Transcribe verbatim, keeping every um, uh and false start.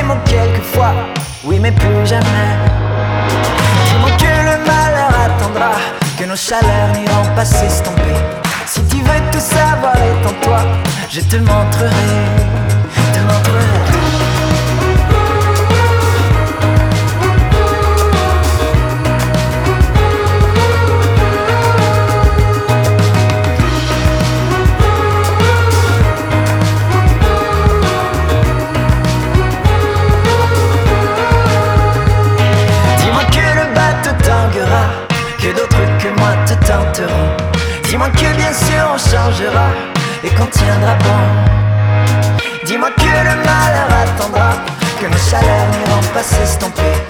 mots quelquefois, oui mais plus jamais. Dis-moi que le malheur attendra, que nos chaleurs n'iront pas s'estomper. Si tu veux tout savoir, étends-toi, je te montrerai, te montrerai. Que d'autres que moi te tenteront. Dis-moi que bien sûr on changera et qu'on tiendra bon. Dis-moi que le malheur attendra, que nos chaleurs n'iront pas s'estomper.